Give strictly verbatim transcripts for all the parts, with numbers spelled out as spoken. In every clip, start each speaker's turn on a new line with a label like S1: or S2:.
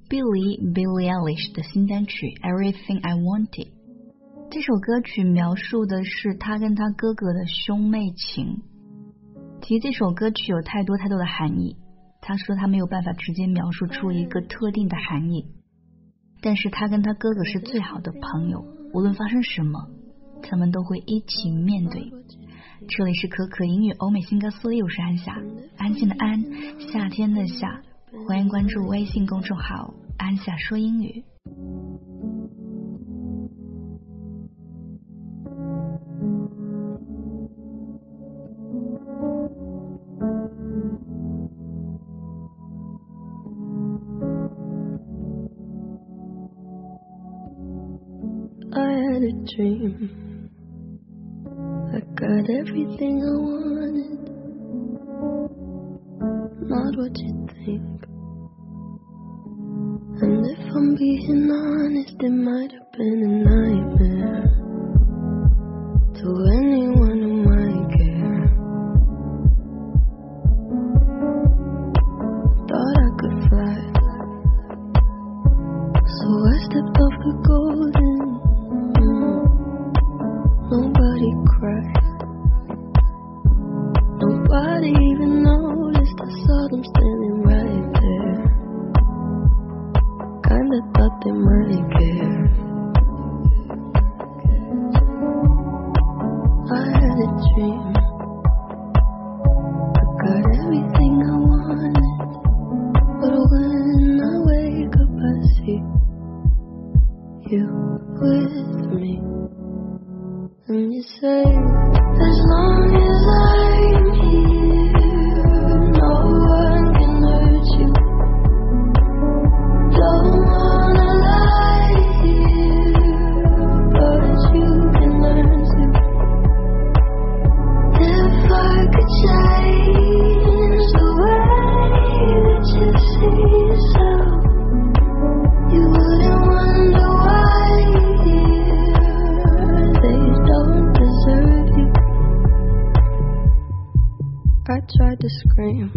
S1: Billie Billie Eilish 的新单曲 Everything I Wanted。 这首歌曲描述的是他跟他哥哥的兄妹情。其实这首歌曲有太多太多的含义，他说他没有办法直接描述出一个特定的含义，但是他跟他哥哥是最好的朋友，无论发生什么他们都会一起面对。这里是可可音乐欧美新歌四六，我是安夏，安静的安，夏天的夏，欢迎关注微信公众号安夏说英语。
S2: I had a dream, I got everything I wanted, not what you think. And if I'm being honest, it might have been a nightmare to anyone who might care. Thought I could fly, so I stepped off the golden. Nobody cried, nobody even noticed. I saw them standing right there, kinda thought they might care. I had a dream, I got everything I wanted, but when I wake up I see you with me. And you say, as long as I'm here, no one can hurt you. Don't wanna lie here, but you can learn to. If I could change the way that you see yourself, you wouldn't wonder why they don't deserve you. I tried to scream,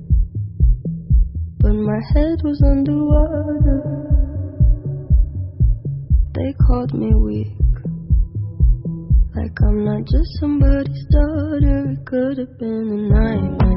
S2: but my head was underwater. They called me weak, like I'm not just somebody's daughter. It could have been a nightmare.